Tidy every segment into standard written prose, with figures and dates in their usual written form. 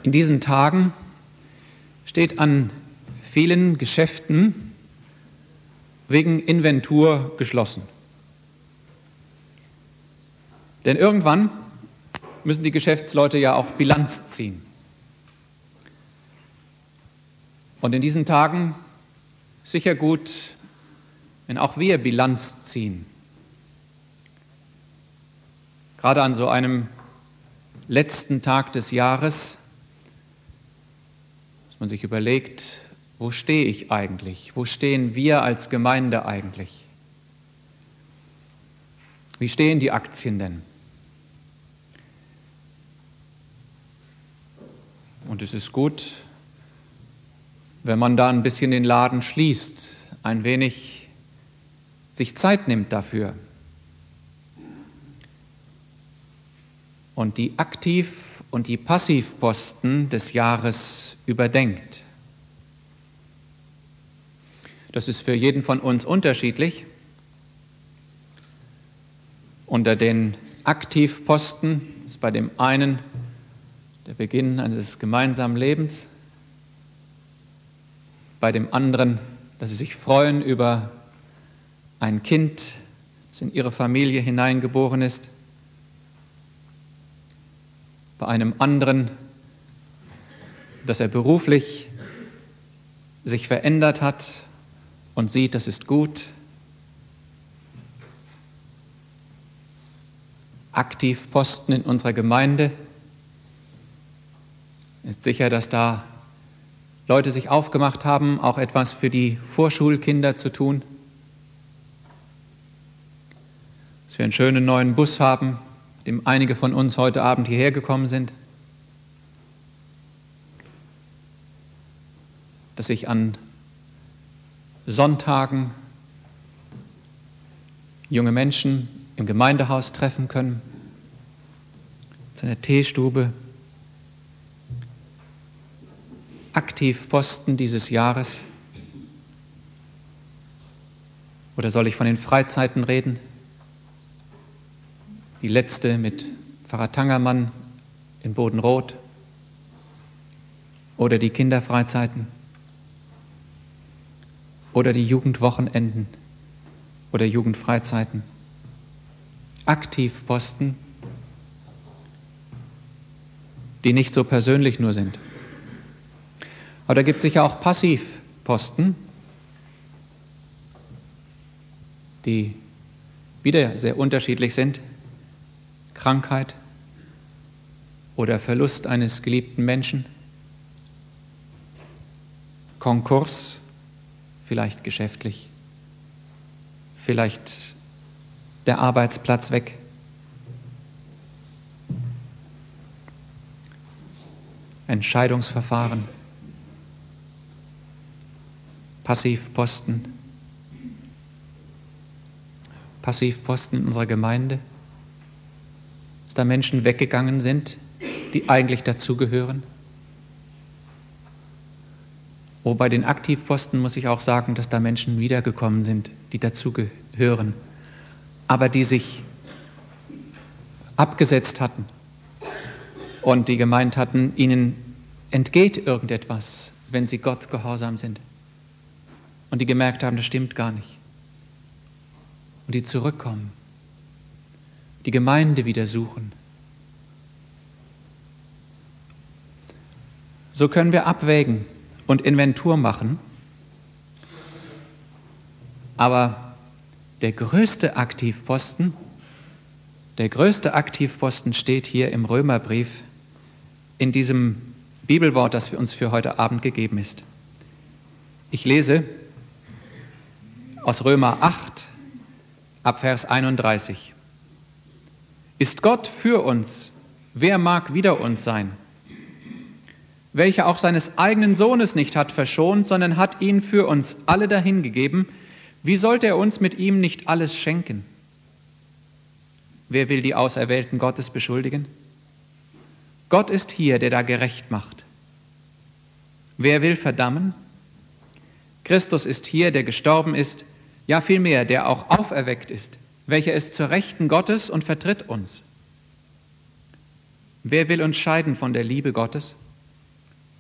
In diesen Tagen steht an vielen Geschäften wegen Inventur geschlossen. Denn irgendwann müssen die Geschäftsleute ja auch Bilanz ziehen. Und in diesen Tagen ist sicher gut, wenn auch wir Bilanz ziehen. Gerade an so einem letzten Tag des Jahres, dass man sich überlegt, wo stehe ich eigentlich? Wo stehen wir als Gemeinde eigentlich? Wie stehen die Aktien denn? Und es ist gut, wenn man da ein bisschen den Laden schließt, ein wenig sich Zeit nimmt dafür und die Aktiv- und die Passivposten des Jahres überdenkt. Das ist für jeden von uns unterschiedlich. Unter den Aktivposten ist bei dem einen der Beginn eines gemeinsamen Lebens, bei dem anderen, dass sie sich freuen über ein Kind, das in ihre Familie hineingeboren ist, bei einem anderen, dass er beruflich sich verändert hat und sieht, das ist gut. Aktivposten in unserer Gemeinde ist sicher, dass da Leute sich aufgemacht haben, auch etwas für die Vorschulkinder zu tun. Dass wir einen schönen neuen Bus haben, mit dem einige von uns heute Abend hierher gekommen sind. Dass sich an Sonntagen junge Menschen im Gemeindehaus treffen können, zu einer Teestube. Aktivposten dieses Jahres? Oder soll ich von den Freizeiten reden? Die letzte mit Pfarrer Tangermann in Bodenroth. Oder die Kinderfreizeiten. Oder die Jugendwochenenden oder Jugendfreizeiten. Aktivposten, die nicht so persönlich nur sind. Aber da gibt es sicher auch Passivposten, die wieder sehr unterschiedlich sind. Krankheit oder Verlust eines geliebten Menschen, Konkurs, vielleicht geschäftlich, vielleicht der Arbeitsplatz weg. Ein Scheidungsverfahren. Passivposten in unserer Gemeinde, dass da Menschen weggegangen sind, die eigentlich dazugehören. Bei den Aktivposten muss ich auch sagen, dass da Menschen wiedergekommen sind, die dazugehören, aber die sich abgesetzt hatten und die gemeint hatten, ihnen entgeht irgendetwas, wenn sie Gott gehorsam sind. Und die gemerkt haben, das stimmt gar nicht. Und die zurückkommen, die Gemeinde wieder suchen. So können wir abwägen und Inventur machen. Aber der größte Aktivposten steht hier im Römerbrief in diesem Bibelwort, das für uns für heute Abend gegeben ist. Ich lese aus Römer 8 ab Vers 31. Ist Gott für uns, wer mag wider uns sein? Welcher auch seines eigenen Sohnes nicht hat verschont, sondern hat ihn für uns alle dahingegeben, wie sollte er uns mit ihm nicht alles schenken? Wer will die Auserwählten Gottes beschuldigen? Gott ist hier, der da gerecht macht. Wer will verdammen? Christus ist hier, der gestorben ist, ja vielmehr, der auch auferweckt ist, welcher ist zur Rechten Gottes und vertritt uns. Wer will uns scheiden von der Liebe Gottes?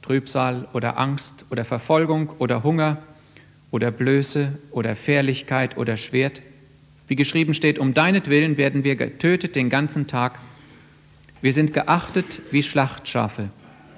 Trübsal oder Angst oder Verfolgung oder Hunger oder Blöße oder Fährlichkeit oder Schwert. Wie geschrieben steht, um deinetwillen werden wir getötet den ganzen Tag. Wir sind geachtet wie Schlachtschafe.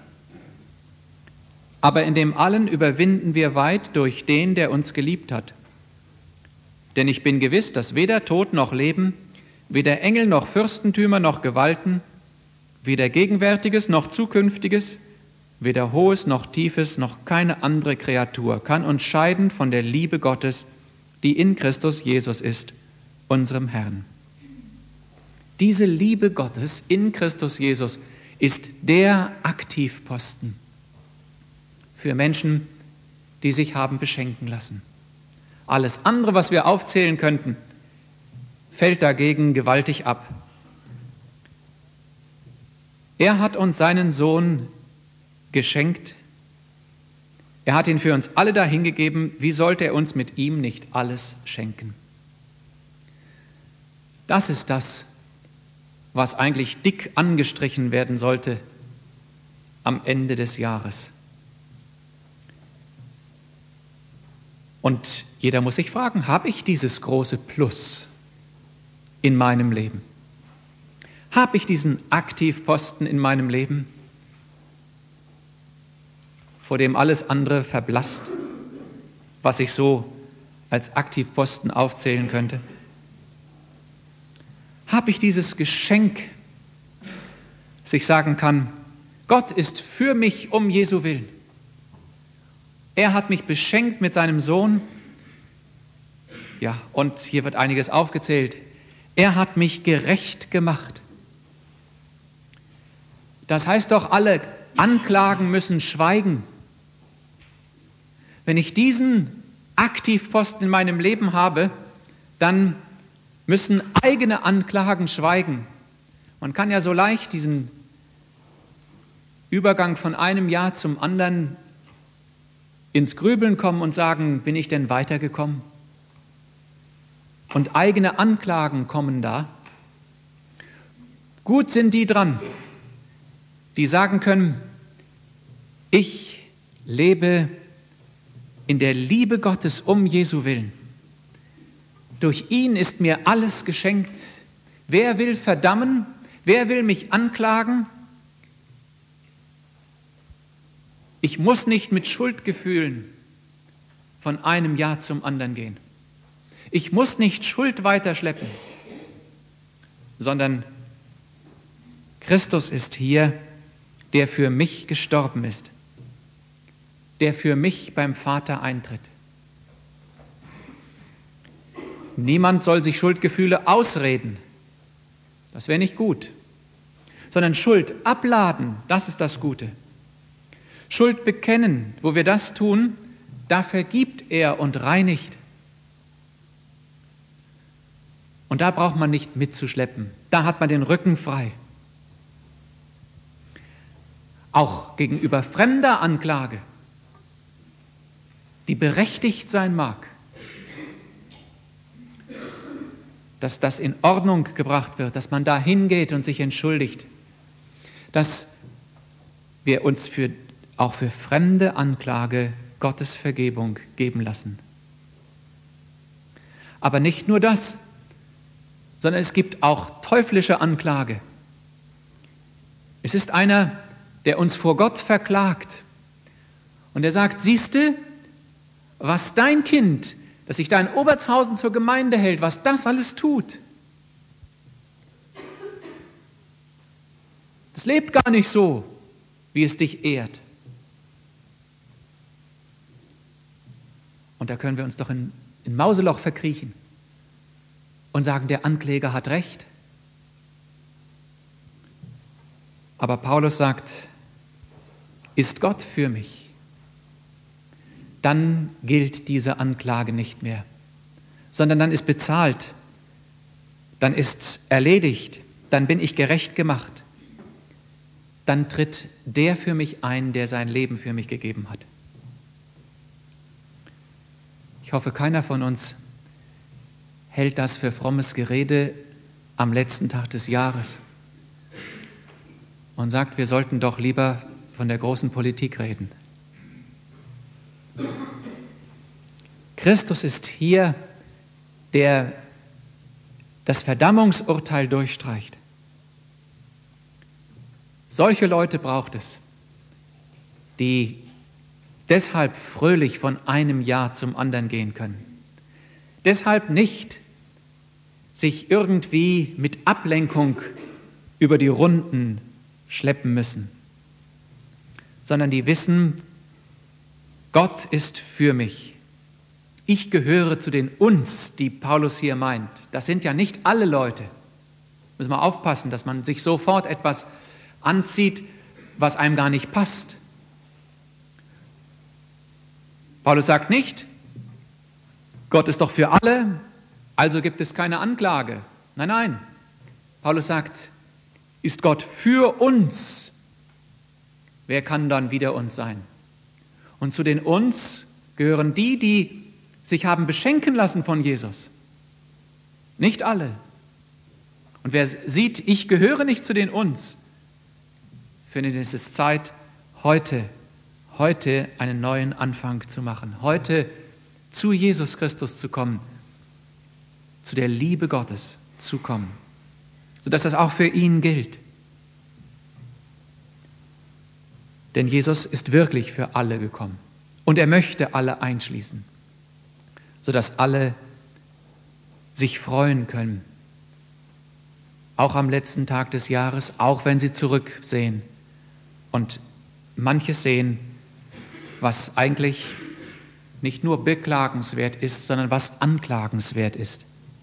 Aber in dem allen überwinden wir weit durch den, der uns geliebt hat. Denn ich bin gewiss, dass weder Tod noch Leben, weder Engel noch Fürstentümer noch Gewalten, weder Gegenwärtiges noch Zukünftiges, weder Hohes noch Tiefes noch keine andere Kreatur kann uns scheiden von der Liebe Gottes, die in Christus Jesus ist, unserem Herrn. Diese Liebe Gottes in Christus Jesus ist der Aktivposten für Menschen, die sich haben beschenken lassen. Alles andere, was wir aufzählen könnten, fällt dagegen gewaltig ab. Er hat uns seinen Sohn geschenkt. Er hat ihn für uns alle dahingegeben. Wie sollte er uns mit ihm nicht alles schenken? Das ist das, was eigentlich dick angestrichen werden sollte am Ende des Jahres. Und jeder muss sich fragen, habe ich dieses große Plus in meinem Leben? Habe ich diesen Aktivposten in meinem Leben, vor dem alles andere verblasst, was ich so als Aktivposten aufzählen könnte? Habe ich dieses Geschenk, dass ich sagen kann, Gott ist für mich um Jesu willen. Er hat mich beschenkt mit seinem Sohn. Ja, und hier wird einiges aufgezählt. Er hat mich gerecht gemacht. Das heißt doch, alle Anklagen müssen schweigen. Wenn ich diesen Aktivposten in meinem Leben habe, dann müssen eigene Anklagen schweigen. Man kann ja so leicht diesen Übergang von einem Jahr zum anderen ins Grübeln kommen und sagen, bin ich denn weitergekommen? Und eigene Anklagen kommen da. Gut sind die dran, die sagen können, ich lebe in der Liebe Gottes um Jesu willen. Durch ihn ist mir alles geschenkt. Wer will verdammen? Wer will mich anklagen? Ich muss nicht mit Schuldgefühlen von einem Jahr zum anderen gehen. Ich muss nicht Schuld weiterschleppen, sondern Christus ist hier, der für mich gestorben ist, der für mich beim Vater eintritt. Niemand soll sich Schuldgefühle ausreden, das wäre nicht gut, sondern Schuld abladen, das ist das Gute. Schuld bekennen, wo wir das tun, da vergibt er und reinigt. Und da braucht man nicht mitzuschleppen, da hat man den Rücken frei. Auch gegenüber fremder Anklage, die berechtigt sein mag, dass das in Ordnung gebracht wird, dass man da hingeht und sich entschuldigt, dass wir uns auch für fremde Anklage Gottes Vergebung geben lassen. Aber nicht nur das, sondern es gibt auch teuflische Anklage. Es ist einer, der uns vor Gott verklagt und der sagt, siehste, was dein Kind, das sich da in Obertshausen zur Gemeinde hält, was das alles tut. Das lebt gar nicht so, wie es dich ehrt. Und da können wir uns doch in Mauseloch verkriechen und sagen, der Ankläger hat recht. Aber Paulus sagt, ist Gott für mich, dann gilt diese Anklage nicht mehr, sondern dann ist bezahlt, dann ist erledigt, dann bin ich gerecht gemacht. Dann tritt der für mich ein, der sein Leben für mich gegeben hat. Ich hoffe, keiner von uns hält das für frommes Gerede am letzten Tag des Jahres und sagt, wir sollten doch lieber von der großen Politik reden. Christus ist hier, der das Verdammungsurteil durchstreicht. Solche Leute braucht es, die deshalb fröhlich von einem Jahr zum anderen gehen können. Deshalb nicht sich irgendwie mit Ablenkung über die Runden schleppen müssen, sondern die wissen, Gott ist für mich. Ich gehöre zu den uns, die Paulus hier meint. Das sind ja nicht alle Leute. Müssen wir aufpassen, dass man sich sofort etwas anzieht, was einem gar nicht passt. Paulus sagt nicht, Gott ist doch für alle, also gibt es keine Anklage. Nein, nein. Paulus sagt, ist Gott für uns, wer kann dann wider uns sein? Und zu den uns gehören die, die sich haben beschenken lassen von Jesus. Nicht alle. Und wer sieht, ich gehöre nicht zu den uns, für den ist es Zeit, heute einen neuen Anfang zu machen. Heute zu Jesus Christus zu kommen, zu der Liebe Gottes zu kommen, sodass das auch für ihn gilt. Denn Jesus ist wirklich für alle gekommen und er möchte alle einschließen, sodass alle sich freuen können, auch am letzten Tag des Jahres, auch wenn sie zurücksehen und manches sehen, was eigentlich nicht nur beklagenswert ist, sondern was anklagenswert ist.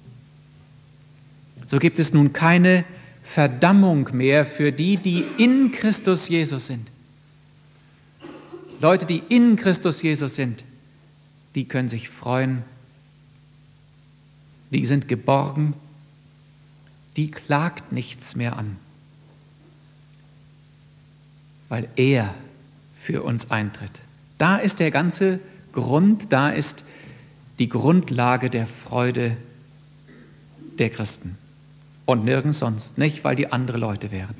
So gibt es nun keine Verdammung mehr für die, die in Christus Jesus sind. Leute, die in Christus Jesus sind, die können sich freuen, die sind geborgen, die klagt nichts mehr an, weil er für uns eintritt. Da ist der ganze Grund, da ist die Grundlage der Freude der Christen. Und nirgends sonst, nicht weil die andere Leute wären.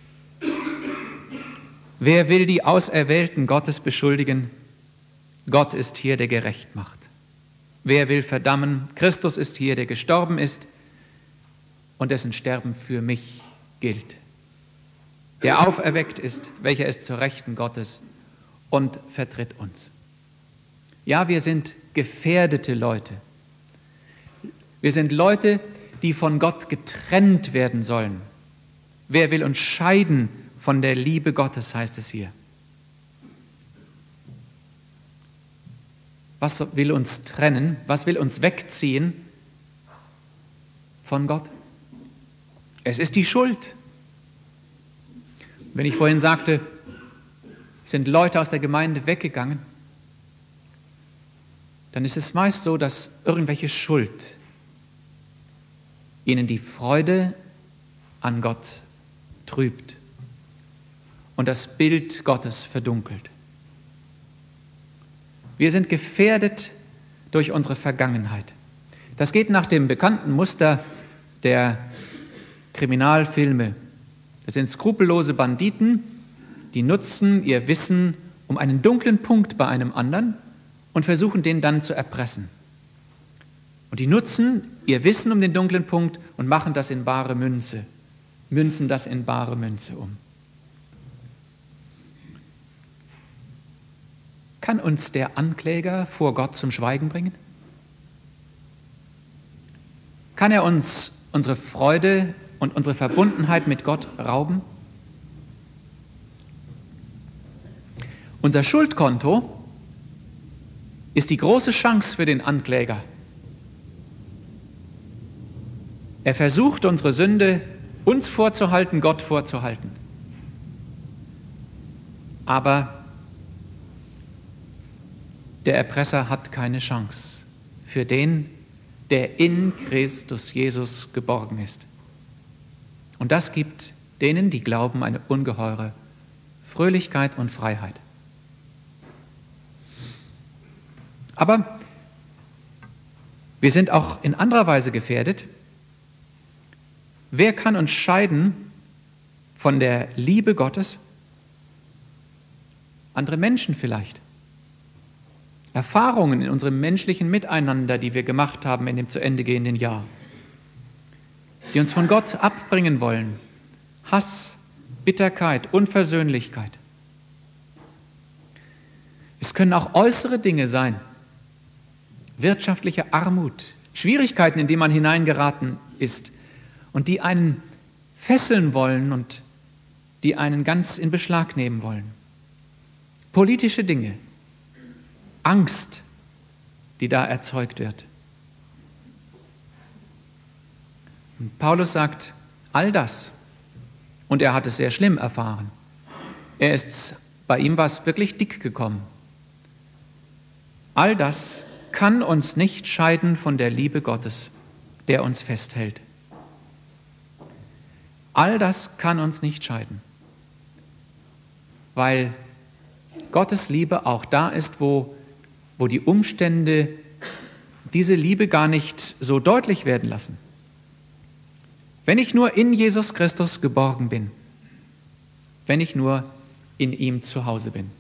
Wer will die Auserwählten Gottes beschuldigen? Gott ist hier, der gerecht macht. Wer will verdammen? Christus ist hier, der gestorben ist und dessen Sterben für mich gilt. Der auferweckt ist, welcher ist zur Rechten Gottes und vertritt uns. Ja, wir sind gefährdete Leute. Wir sind Leute, die von Gott getrennt werden sollen. Wer will uns scheiden von der Liebe Gottes, heißt es hier. Was will uns trennen? Was will uns wegziehen von Gott? Es ist die Schuld. Wenn ich vorhin sagte, sind Leute aus der Gemeinde weggegangen, dann ist es meist so, dass irgendwelche Schuld ihnen die Freude an Gott trübt und das Bild Gottes verdunkelt. Wir sind gefährdet durch unsere Vergangenheit. Das geht nach dem bekannten Muster der Kriminalfilme. Das sind skrupellose Banditen, die nutzen ihr Wissen um einen dunklen Punkt bei einem anderen und versuchen, den dann zu erpressen. Und die nutzen ihr Wissen um den dunklen Punkt und machen das in bare Münze, münzen das in bare Münze um. Kann uns der Ankläger vor Gott zum Schweigen bringen? Kann er uns unsere Freude und unsere Verbundenheit mit Gott rauben? Unser Schuldkonto ist die große Chance für den Ankläger. Er versucht, unsere Sünde uns vorzuhalten, Gott vorzuhalten. Aber der Erpresser hat keine Chance für den, der in Christus Jesus geborgen ist. Und das gibt denen, die glauben, eine ungeheure Fröhlichkeit und Freiheit. Aber wir sind auch in anderer Weise gefährdet. Wer kann uns scheiden von der Liebe Gottes? andere Menschen vielleicht. Erfahrungen in unserem menschlichen Miteinander, die wir gemacht haben in dem zu Ende gehenden Jahr, die uns von Gott abbringen wollen. Hass, Bitterkeit, Unversöhnlichkeit. Es können auch äußere Dinge sein. Wirtschaftliche Armut, Schwierigkeiten, in die man hineingeraten ist und die einen fesseln wollen und die einen ganz in Beschlag nehmen wollen. Politische Dinge, Angst, die da erzeugt wird. Und Paulus sagt, all das, und er hat es sehr schlimm erfahren. Bei ihm war es wirklich dick gekommen. All das kann uns nicht scheiden von der Liebe Gottes, der uns festhält. All das kann uns nicht scheiden, weil Gottes Liebe auch da ist, wo die Umstände diese Liebe gar nicht so deutlich werden lassen. Wenn ich nur in Jesus Christus geborgen bin, wenn ich nur in ihm zu Hause bin.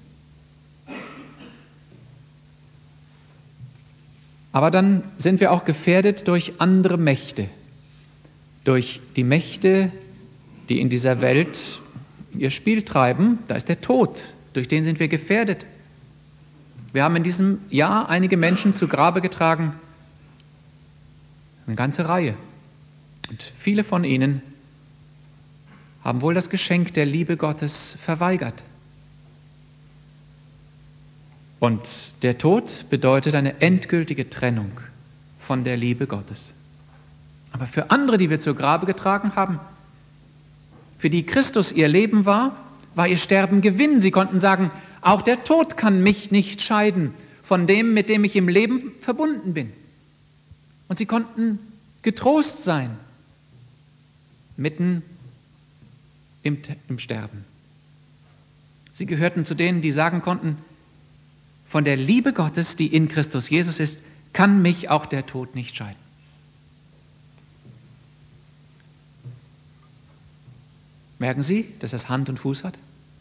Aber dann sind wir auch gefährdet durch andere Mächte, durch die Mächte, die in dieser Welt ihr Spiel treiben. Da ist der Tod, durch den sind wir gefährdet. Wir haben in diesem Jahr einige Menschen zu Grabe getragen, eine ganze Reihe. Und viele von ihnen haben wohl das Geschenk der Liebe Gottes verweigert. Und der Tod bedeutet eine endgültige Trennung von der Liebe Gottes. Aber für andere, die wir zu Grabe getragen haben, für die Christus ihr Leben war ihr Sterben Gewinn. Sie konnten sagen, auch der Tod kann mich nicht scheiden von dem, mit dem ich im Leben verbunden bin. Und sie konnten getrost sein, mitten im Sterben. Sie gehörten zu denen, die sagen konnten, von der Liebe Gottes, die in Christus Jesus ist, kann mich auch der Tod nicht scheiden. Merken Sie, dass das Hand und Fuß hat?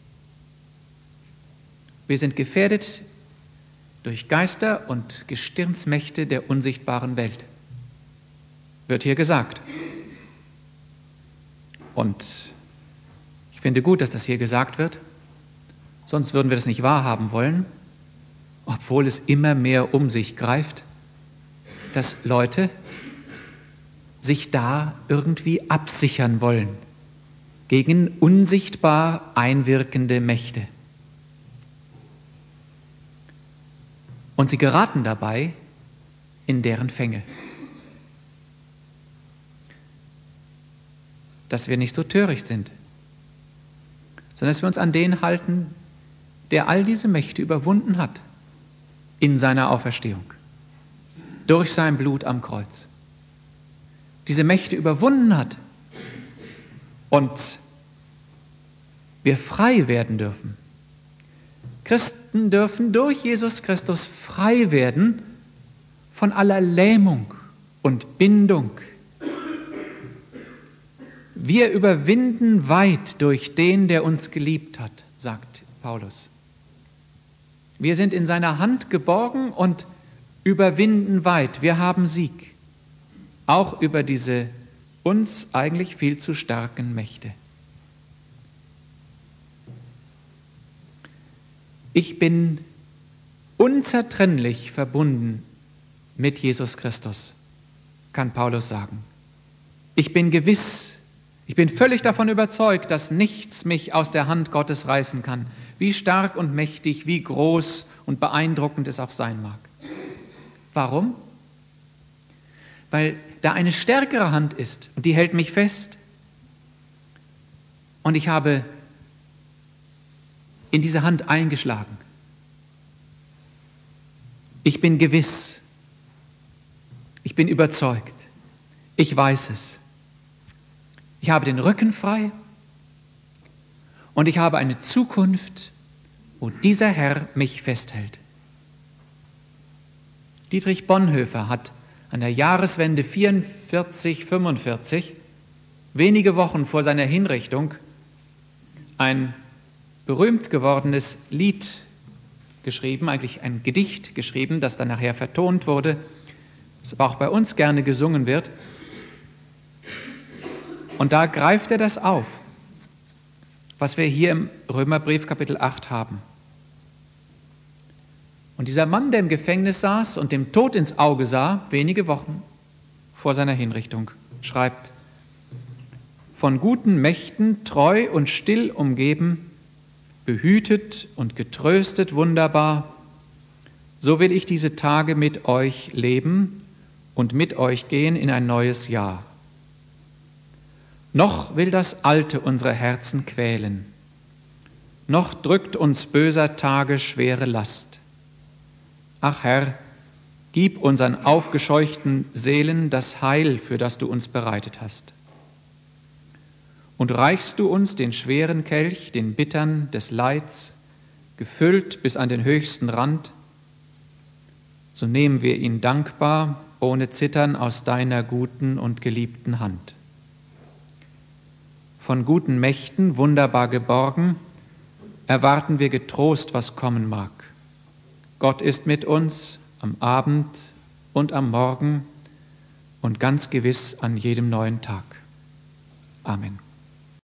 Wir sind gefährdet durch Geister und Gestirnsmächte der unsichtbaren Welt, wird hier gesagt. Und ich finde gut, dass das hier gesagt wird, sonst würden wir das nicht wahrhaben wollen, obwohl es immer mehr um sich greift, dass Leute sich da irgendwie absichern wollen gegen unsichtbar einwirkende Mächte. Und sie geraten dabei in deren Fänge. Dass wir nicht so töricht sind, sondern dass wir uns an den halten, der all diese Mächte überwunden hat in seiner Auferstehung, durch sein Blut am Kreuz. Diese Mächte überwunden hat und wir frei werden dürfen. Christen dürfen durch Jesus Christus frei werden von aller Lähmung und Bindung. Wir überwinden weit durch den, der uns geliebt hat, sagt Paulus. Wir sind in seiner Hand geborgen und überwinden weit. Wir haben Sieg, auch über diese uns eigentlich viel zu starken Mächte. Ich bin unzertrennlich verbunden mit Jesus Christus, kann Paulus sagen. Ich bin gewiss, ich bin völlig davon überzeugt, dass nichts mich aus der Hand Gottes reißen kann, wie stark und mächtig, wie groß und beeindruckend es auch sein mag. Warum? Weil da eine stärkere Hand ist und die hält mich fest. Und ich habe in diese Hand eingeschlagen. Ich bin gewiss. Ich bin überzeugt. Ich weiß es. Ich habe den Rücken frei und ich habe eine Zukunft, wo dieser Herr mich festhält. Dietrich Bonhoeffer hat an der Jahreswende 44/45, wenige Wochen vor seiner Hinrichtung, ein berühmt gewordenes Lied geschrieben, eigentlich ein Gedicht geschrieben, das dann nachher vertont wurde, das aber auch bei uns gerne gesungen wird. Und da greift er das auf, was wir hier im Römerbrief Kapitel 8 haben. Und dieser Mann, der im Gefängnis saß und dem Tod ins Auge sah, wenige Wochen vor seiner Hinrichtung, schreibt: Von guten Mächten treu und still umgeben, behütet und getröstet wunderbar, so will ich diese Tage mit euch leben und mit euch gehen in ein neues Jahr. Noch will das Alte unsere Herzen quälen, noch drückt uns böser Tage schwere Last. Ach Herr, gib unseren aufgescheuchten Seelen das Heil, für das du uns bereitet hast. Und reichst du uns den schweren Kelch, den bittern des Leids, gefüllt bis an den höchsten Rand, so nehmen wir ihn dankbar, ohne Zittern aus deiner guten und geliebten Hand. Von guten Mächten wunderbar geborgen, erwarten wir getrost, was kommen mag. Gott ist mit uns am Abend und am Morgen und ganz gewiss an jedem neuen Tag. Amen.